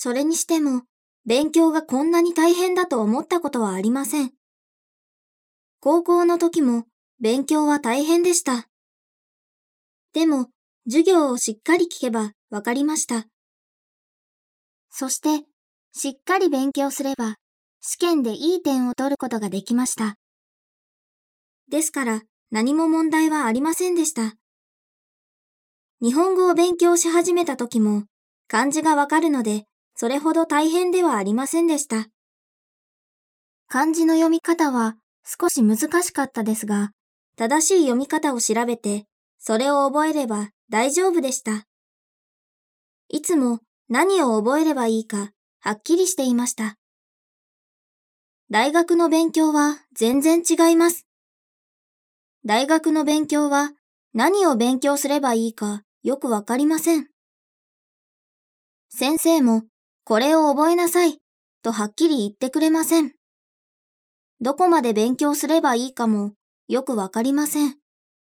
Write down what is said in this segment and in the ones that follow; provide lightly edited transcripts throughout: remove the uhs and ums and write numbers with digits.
それにしても、勉強がこんなに大変だと思ったことはありません。高校の時も勉強は大変でした。でも、授業をしっかり聞けばわかりました。そして、しっかり勉強すれば、試験でいい点を取ることができました。ですから、何も問題はありませんでした。日本語を勉強し始めた時も、漢字がわかるので、それほど大変ではありませんでした。漢字の読み方は少し難しかったですが、正しい読み方を調べて、それを覚えれば大丈夫でした。いつも何を覚えればいいか、はっきりしていました。大学の勉強は全然違います。大学の勉強は何を勉強すればいいかよくわかりません。先生もこれを覚えなさいとはっきり言ってくれません。どこまで勉強すればいいかもよくわかりません。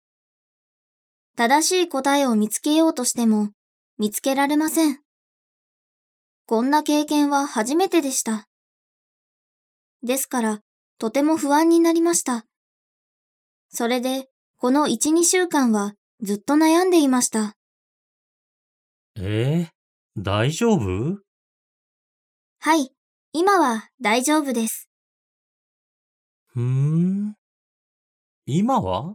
正しい答えを見つけようとしても見つけられません。こんな経験は初めてでした。ですからとても不安になりました。それでこの1、2週間はずっと悩んでいました。 大丈夫？ はい、今は大丈夫です。 今は？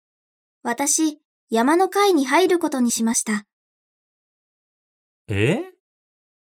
私、山の会に入ることにしました。 え？